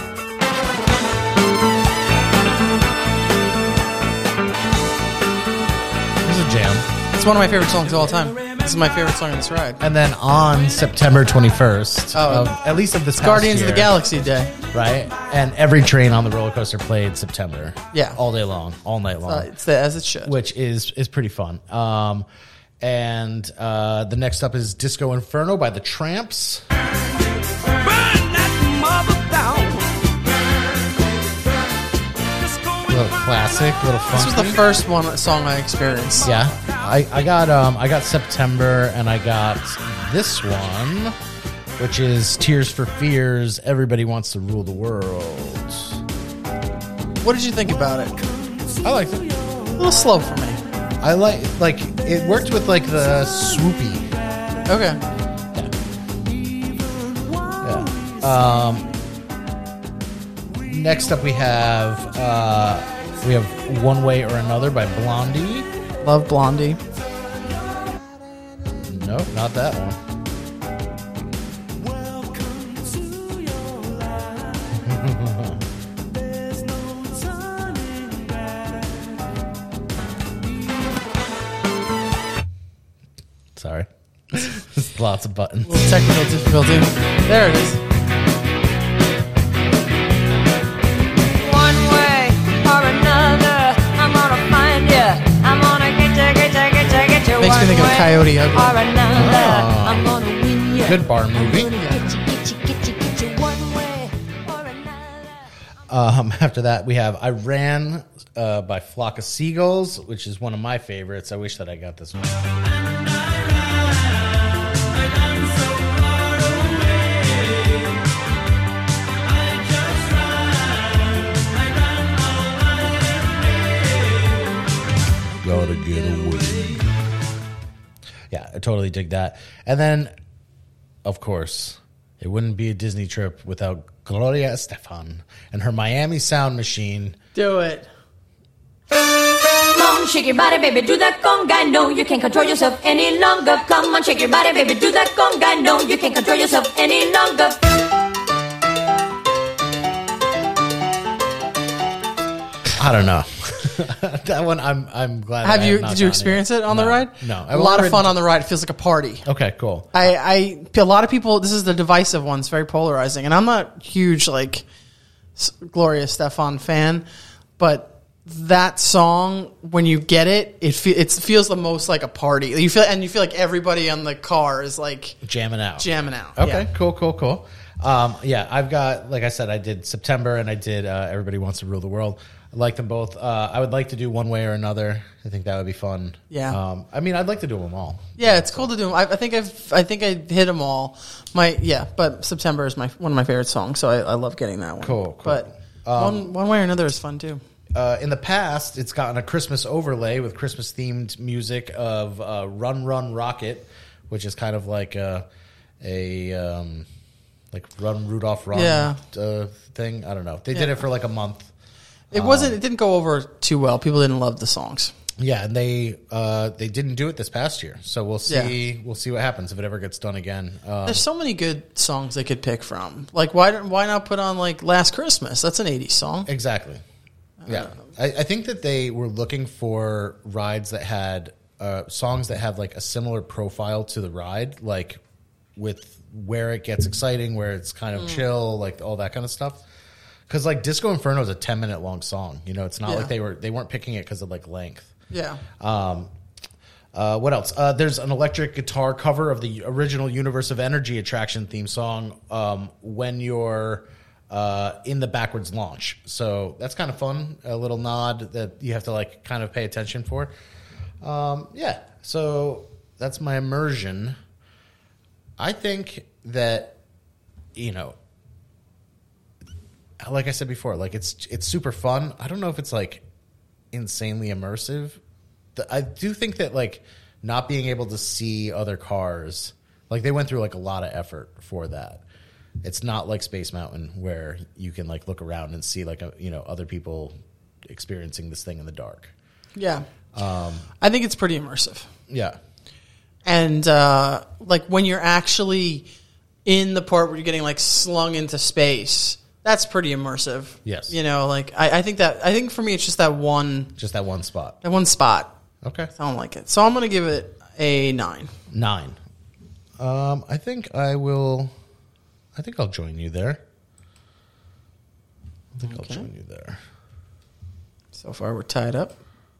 This is a jam. It's one of my favorite songs of all time. This is my favorite song on this ride. And then on September 21st, at least of this past Guardians year, of the Galaxy Day. right? And every train on the roller coaster played September. Yeah. All day long, all night long. It's as it should. Which is pretty fun. And the next up is Disco Inferno by the Tramps. Little classic, little funky. This was the first song I experienced. Yeah, I got September, and I got this one, which is Tears for Fears. Everybody Wants to Rule the World. What did you think about it? I liked it. A little slow for me. I like it worked with like the swoopy. Okay. Yeah. Next up we have One Way or Another by Blondie. Love Blondie. Nope, not that one. Sorry. Lots of buttons. A little technical difficulty. There it is. One way or another, I'm gonna find you. I'm gonna get you. Makes me think of Coyote Ugly. Or another, I'm gonna win you. Good bar movie. Get you one way or another. After that, we have I Ran by Flock of Seagulls, which is one of my favorites. I wish that I got this one. Gotta get away. Yeah, I totally dig that. And then, of course, it wouldn't be a Disney trip without Gloria Estefan and her Miami Sound Machine. Do it. Come on, shake your body, baby, do that conga. No, you can't control yourself any longer. Come on, shake your body, baby, do that conga. No, you can't control yourself any longer. I don't know. That one, I'm glad. Did you experience it on the ride? No, A lot of fun on the ride. It feels like a party. Okay, cool. A lot of people, this is the divisive one. It's very polarizing. And I'm not huge, like, Gloria Estefan fan, but that song, when you get it, it feels the most like a party. You feel like everybody on the car is like jamming out. Yeah. Okay, cool. Yeah, I've got, like I said, I did September and I did Everybody Wants to Rule the World. I like them both. I would like to do One Way or Another. I think that would be fun. Yeah. I mean, I'd like to do them all. Yeah, it's cool to do them. I think I hit them all. But September is one of my favorite songs, so I love getting that one. Cool. But one way or another is fun too. In the past, it's gotten a Christmas overlay with Christmas-themed music of Run, Run, Rocket, which is kind of like a like Run, Rudolph, Run thing. I don't know. They did it for like a month. It didn't go over too well. People didn't love the songs. Yeah, and they didn't do it this past year, so we'll see. Yeah. We'll see what happens if it ever gets done again. There's so many good songs they could pick from. Like, why not put on like Last Christmas? That's an 80s song. Exactly. Yeah, I think that they were looking for rides that had songs that have like a similar profile to the ride, like with where it gets exciting, where it's kind of chill, like all that kind of stuff. Because like Disco Inferno is a 10-minute long song. You know, it's not like they weren't picking it because of like length. Yeah. What else? There's an electric guitar cover of the original Universe of Energy attraction theme song when you're in the backwards launch. So that's kind of fun. A little nod that you have to like kind of pay attention for. Yeah. So that's my immersion. I think that, you know, like I said before, like it's super fun. I don't know if it's like insanely immersive. I do think that like not being able to see other cars, like they went through like a lot of effort for that. It's not like Space Mountain where you can like look around and see like other people experiencing this thing in the dark. Yeah. I think it's pretty immersive. Yeah. And like when you're actually in the part where you're getting like slung into space, that's pretty immersive. Yes. You know, like I think for me it's just that one spot. That one spot. Okay. I don't like it. So I'm gonna give it a 9. 9. I think I'll join you there. I'll join you there. So far we're tied up.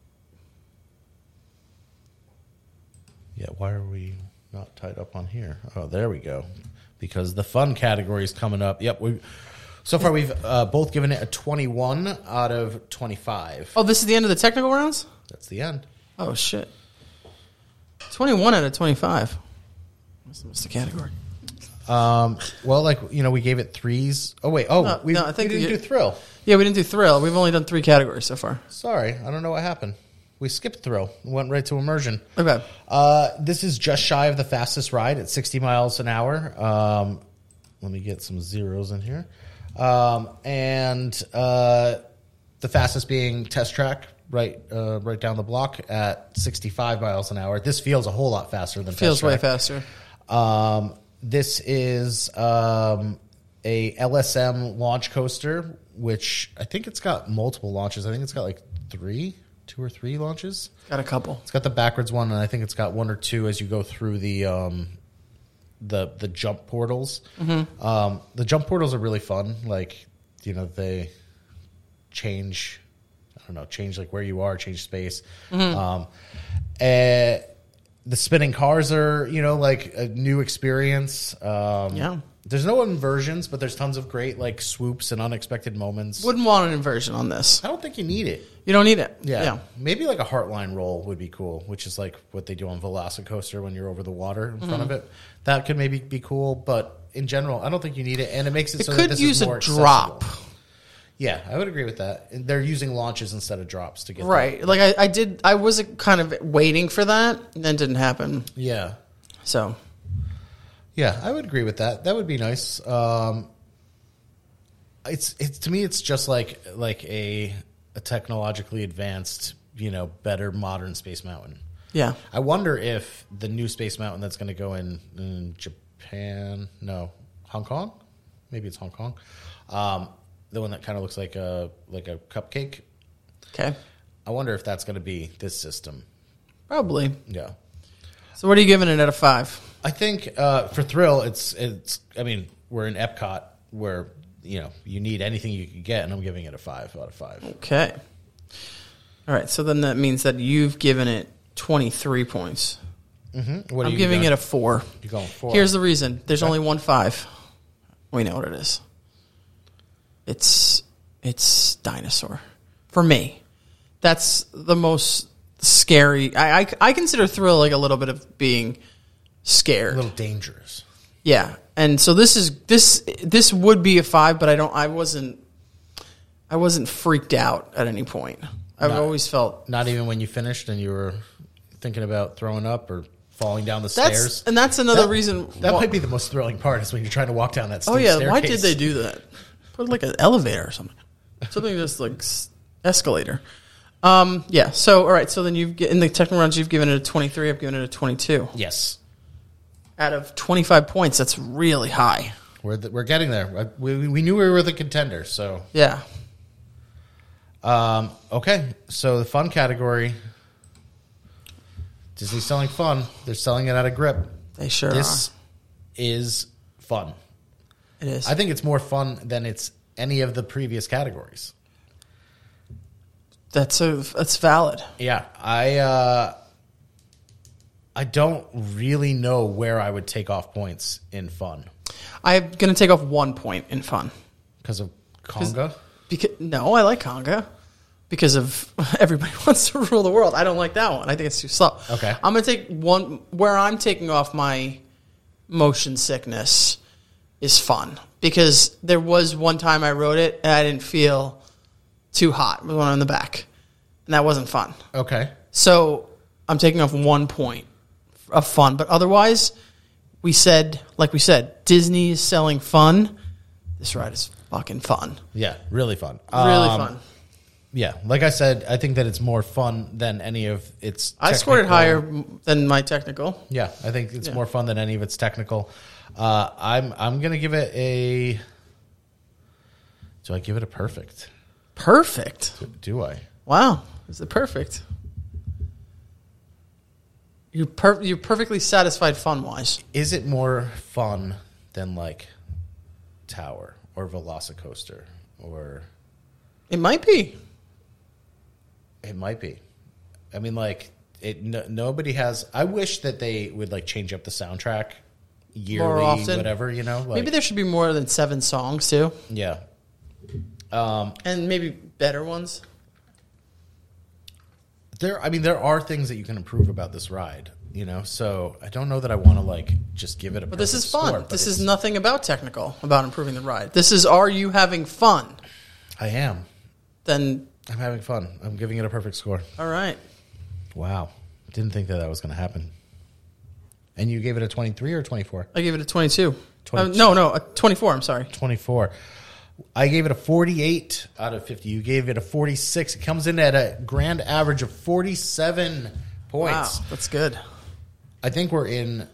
Yeah, why are we not tied up on here? Oh, there we go. Because the fun category is coming up. Yep, so far we've both given it a 21 out of 25. Oh, this is the end of the technical rounds? That's the end. Oh, shit. 21 out of 25. What's the category? Well, like, we gave it 3s. Oh, wait. Oh, we didn't do Thrill. Yeah, we didn't do Thrill. We've only done 3 categories so far. Sorry, I don't know what happened. We skipped Thrill. Went right to Immersion. Okay. This is just shy of the fastest ride at 60 miles an hour. Let me get some zeros in here. And the fastest being Test Track, right down the block at 65 miles an hour. This feels a whole lot faster than Feels Test Track. way faster. This is a LSM launch coaster, which I think it's got multiple launches. I think it's got like 2 or 3 launches. Got a couple. It's got the backwards one, and I think it's got 1 or 2 as you go through the jump portals. Mm-hmm. The jump portals are really fun. Like, they change like where you are, change space. Mm-hmm. The spinning cars are, like a new experience. Yeah. There's no inversions, but there's tons of great like swoops and unexpected moments. Wouldn't want an inversion on this. I don't think you need it. You don't need it. Yeah. Maybe like a Heartline roll would be cool, which is like what they do on Velocicoaster when you're over the water in front of it. That could maybe be cool, but in general, I don't think you need it, and it makes it so that this is more accessible. Drop. Yeah, I would agree with that. And they're using launches instead of drops to get right. that. Like I was kind of waiting for that, and then didn't happen. Yeah. So. Yeah, I would agree with that. That would be nice. It's to me, it's just like a technologically advanced, better modern Space Mountain. Yeah. I wonder if the new Space Mountain that's going to go in Japan, no, Hong Kong, maybe it's Hong Kong, the one that kind of looks like a cupcake. Okay. I wonder if that's going to be this system. Probably. Yeah. So what are you giving it out of 5? I think for Thrill, it's. I mean, we're in Epcot where you need anything you can get, and I'm giving it a 5 out of 5. Okay. All right. So then that means that you've given it 23 points. Mm-hmm. I'm giving it a 4. You're going 4. Here's the reason. There's only one 5. We know what it is. It's Dinosaur. For me, that's the most scary. I consider Thrill like a little bit of being scared, a little dangerous. Yeah, and so this would be a 5, but I wasn't freaked out at any point. I've always felt not even when you finished and you were thinking about throwing up or falling down the stairs. And that's another reason that might be the most thrilling part is when you're trying to walk down that steep staircase. Staircase. Why did they do that? Put like an elevator or something. Something just like escalator. Yeah. So all right. So then in the technical rounds you've given it a 23. I've given it a 22. Yes. Out of 25 points, that's really high. We're getting there. We knew we were the contender, so. Yeah. Okay, so the fun category. Disney's selling fun. They're selling it at a grip. They sure This are. is fun. It is. I think it's more fun than it's any of the previous categories. That's valid. Yeah, I don't really know where I would take off points in fun I'm going to take off 1 point in fun. because of Conga. No, I like Conga because of Everybody Wants to Rule the World. I don't like that one. I think it's too slow. Okay. I'm going to take one where I'm taking off my motion sickness is fun because there was one time I wrote it and I didn't feel too hot with one on the back, and that wasn't fun. Okay. So I'm taking off 1 point of fun, but otherwise, we said Disney is selling fun. This ride is fucking fun. Yeah, really fun. Really fun. Yeah, like I said, I think that it's more fun than any of its I scored it technical- higher than my technical. Yeah, I think it's Yeah. more fun than any of its technical. I'm gonna give it a. Do I give it a perfect? Perfect. Do I? Wow. Is it perfect? You're perfectly satisfied fun-wise. Is it more fun than like Tower or Velocicoaster or? It might be. It might be. I mean, like nobody has. I wish that they would like change up the soundtrack yearly, More often. whatever. You know, like, Maybe there should be more than 7 songs, too. Yeah. And maybe better ones. There are things that you can improve about this ride, you know. So I don't know that I want to like just give it a. But this is perfect fun. score, but This is it's- nothing about technical, about improving the ride. This is, are you having fun? I am. Then, I'm having fun. I'm giving it a perfect score. all right. Wow, didn't think that was going to happen. And you gave it a 23 or 24? I gave it a 22. 22. No, a 24, I'm sorry. 24. I gave it a 48 out of 50. You gave it a 46. It comes in at a grand average of 47 points. Wow, that's good. I think we're in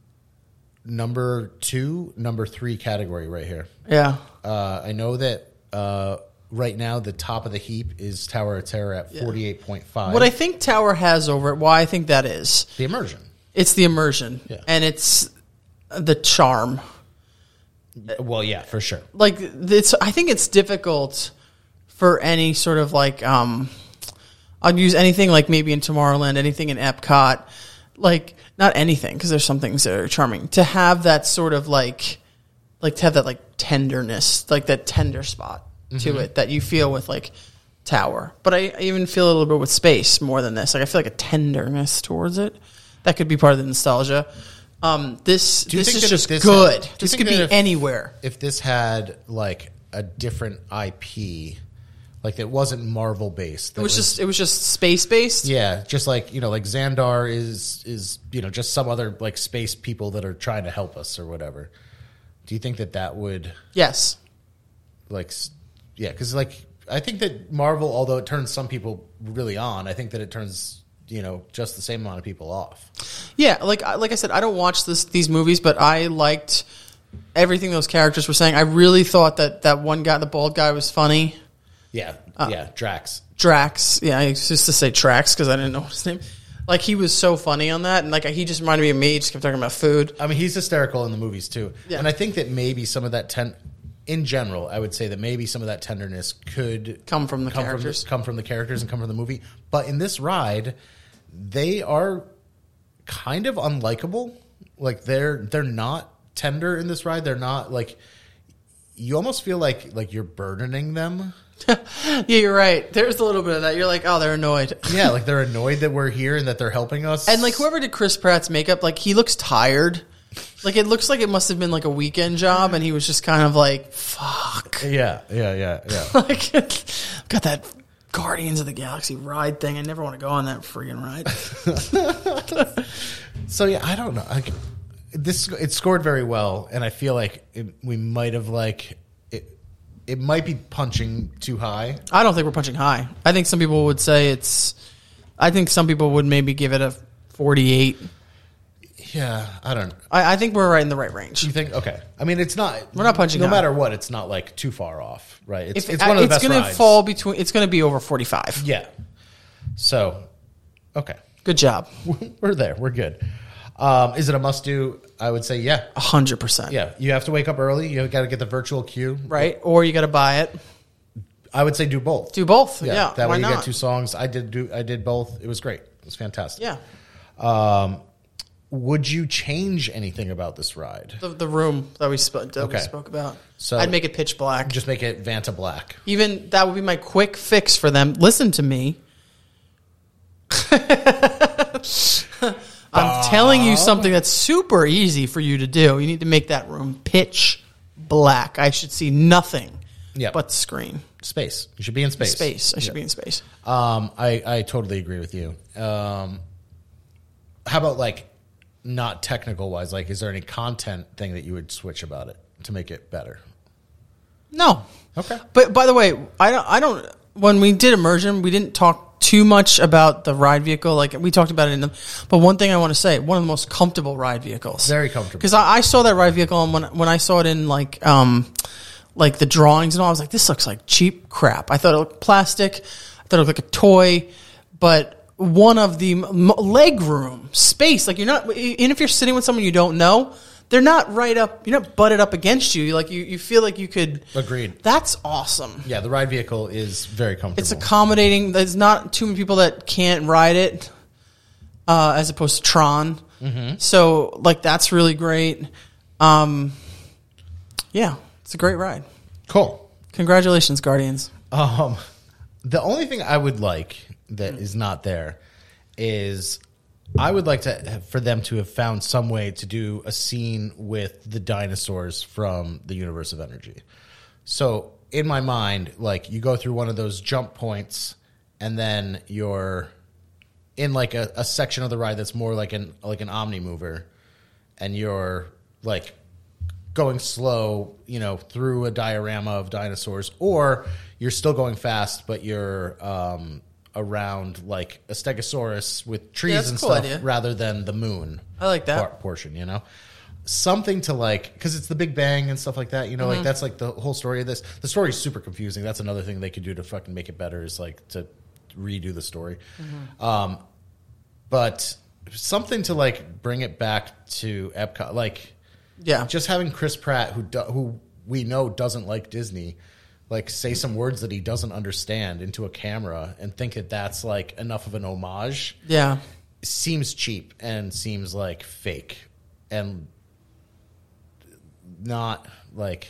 number 2, number 3 category right here. Yeah. I know that right now the top of the heap is Tower of Terror at 48.5. What I think Tower has over it, why I think that is, The immersion. it's the immersion. Yeah. And it's the charm. Well, yeah, for sure. Like, I think it's difficult for any sort of like, I'll use anything like maybe in Tomorrowland, anything in Epcot, like, not anything, because there's some things that are charming, to have that sort of like to have that like tenderness, like that tender spot to it that you feel with like Tower. But I even feel a little bit with Space more than this. Like, I feel like a tenderness towards it. That could be part of the nostalgia. This you is think that just if this good. had- do you This think could be that if- anywhere. If this had like a different IP, like it wasn't Marvel based, It was just space based. yeah, just like, you know, like Xandar is you know, just some other like space people that are trying to help us or whatever. Do you think that would Yes. like yeah, because like I think that Marvel, although it turns some people really on, I think that it turns, you know, just the same amount of people off. Yeah, like I said, I don't watch these movies, but I liked everything those characters were saying. I really thought that one guy, the bald guy, was funny. Yeah, yeah, Drax. Drax. Yeah, I used to say Trax because I didn't know his name. Like, he was so funny on that, and like he just reminded me of me. He just kept talking about food. I mean, he's hysterical in the movies too. Yeah. And I think that maybe some of that in general, I would say that maybe some of that tenderness could Come from the characters. come from the characters and come from the movie. But in this ride, they are kind of unlikable. Like they're not tender in this ride. They're not like, you almost feel like you're burdening them. Yeah, you're right. There's a little bit of that. You're like, oh, they're annoyed. Yeah, like they're annoyed that we're here and that they're helping us. And like whoever did Chris Pratt's makeup, like he looks tired. Like it looks like it must have been like a weekend job, and he was just kind of like, fuck. yeah. Like, got that Guardians of the Galaxy ride thing. I never want to go on that friggin' ride. So yeah, I don't know. Like, it scored very well, and I feel like we might have like it might be punching too high. I don't think we're punching high. I think some people would say it's. I think some people would maybe give it a 48. Yeah, I don't. I think we're right in the right range. You think? Okay. I mean, it's not. We're not punching No high. matter what, it's not like too far off, right? It's If, one of the best going to rides. fall between. It's going to be over 45. Yeah. So, okay, Good job. we're there. We're good. Is it a must do? I would say yeah. 100%. Yeah, you have to wake up early. You got to get the virtual queue. Right? Or you got to buy it. I would say do both. Do both. Yeah. That why way you not? get 2 songs. I did both. It was great. It was fantastic. Yeah. Would you change anything about this ride? The room that we spoke about. So- I'd make it pitch black. Just make it Vanta Black. Even that would be my quick fix for them. Listen to me. I'm telling you something that's super easy for you to do. You need to make that room pitch black. I should see nothing but the screen. Space. You should be in space. I should be in space. I totally agree with you. How about like not technical wise? Like, is there any content thing that you would switch about it to make it better? No. Okay. But by the way, I don't. When we did immersion, we didn't talk too much about the ride vehicle. Like we talked about it but one thing I want to say, one of the most comfortable ride vehicles. Very comfortable. Because I saw that ride vehicle, and when I saw it in like the drawings and all, I was like, this looks like cheap crap. I thought it looked plastic. I thought it looked like a toy. But one of the leg room space, like you're not, even if you're sitting with someone you don't know, they're not right up, you're not butted up against you. Like you feel like you could. Agreed. That's awesome. Yeah, the ride vehicle is very comfortable. It's accommodating. There's not too many people that can't ride it, as opposed to Tron. Mm-hmm. So, like, that's really great. Yeah, it's a great ride. Cool. Congratulations, Guardians. The only thing I would like that is not there is I would like for them to have found some way to do a scene with the dinosaurs from the Universe of Energy. So in my mind, like you go through one of those jump points and then you're in like a section of the ride that's more like an Omni mover, and you're like going slow, through a diorama of dinosaurs, or you're still going fast, but you're around like a Stegosaurus with trees that's and a cool stuff idea. rather than the moon. I like that. Portion, something to like, because it's the Big Bang and stuff like that, like that's like the whole story of this. The story is super confusing. That's another thing they could do to fucking make it better, is like to redo the story. But something to like bring it back to Epcot, like just having Chris Pratt, who we know doesn't like Disney, like say some words that he doesn't understand into a camera and think that that's like enough of an homage. Yeah. Seems cheap and seems like fake and not like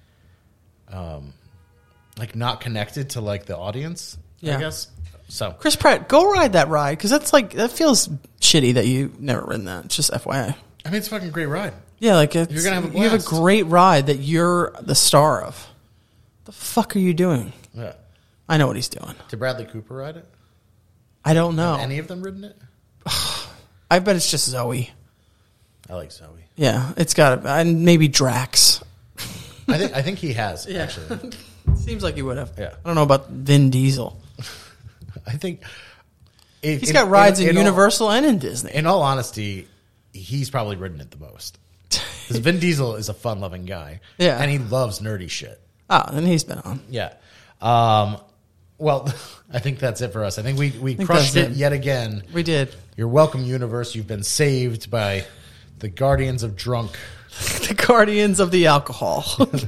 not connected to like the audience, I guess. So Chris Pratt, go ride that ride, because that feels shitty that you never ridden that. It's just FYI. I mean, it's a fucking great ride. Yeah, like You're gonna have a you have a blast. great ride that you're the star of. The fuck are you doing? Yeah. I know what he's doing. Did Bradley Cooper ride it? I don't know. Have any of them ridden it? I bet it's just Zoe. I like Zoe. Yeah, it's got to, and maybe Drax. I think he has actually. Seems like he would have. Yeah. I don't know about Vin Diesel. I think He's got rides in Universal and in Disney. In all honesty, he's probably ridden it the most. Because Vin Diesel is a fun-loving guy. Yeah. And he loves nerdy shit. Oh, then he's been on. Yeah. Well, I think that's it for us. I think we crushed that's it it. yet again. We did. You're welcome, universe. You've been saved by the Guardians of Drunk. The Guardians of the Alcohol.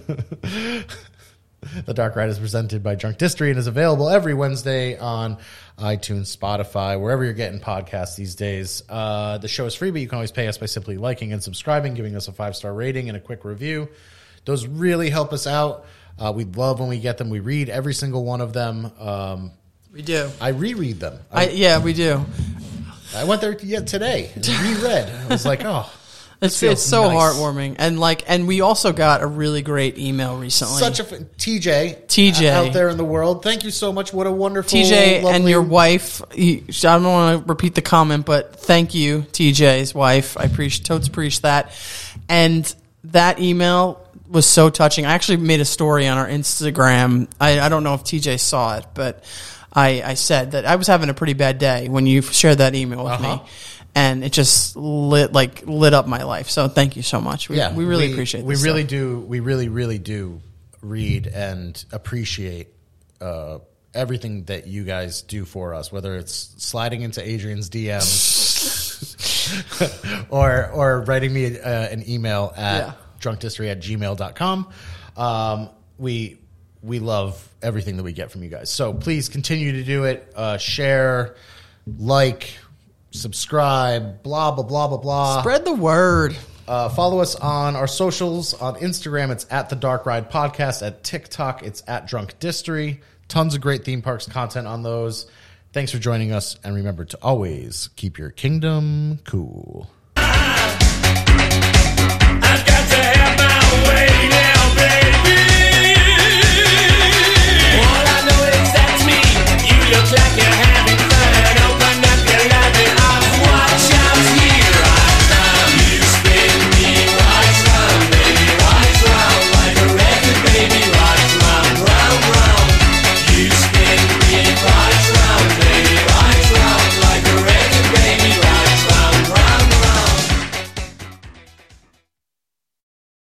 The Dark Ride is presented by Drunk Distillery and is available every Wednesday on iTunes, Spotify, wherever you're getting podcasts these days. The show is free, but you can always pay us by simply liking and subscribing, giving us a 5-star rating and a quick review. Those really help us out. We love when we get them. We read every single one of them. We do. I reread them. Yeah, we do. I went there today and reread. I was like, oh. It's feels so nice. heartwarming, and we also got a really great email recently. TJ out there in the world. Thank you so much. What a wonderful TJ lovely, and your wife. I don't want to repeat the comment, but thank you, TJ's wife. I totes appreciate that. And that email was so touching. I actually made a story on our Instagram. I don't know if TJ saw it, but I said that I was having a pretty bad day when you shared that email with me, and it just lit up my life. So thank you so much. We really appreciate this. We really do read and appreciate everything that you guys do for us, whether it's sliding into Adrian's DMs or writing me an email at drunkdistory@gmail.com. We love everything that we get from you guys. So please continue to do it. Share, like, subscribe, blah, blah, blah, blah, blah. Spread the word. Follow us on our socials. On Instagram, it's at The Dark Ride Podcast. At TikTok, it's at Drunk Distory. Tons of great theme parks content on those. Thanks for joining us. And remember to always keep your kingdom cool.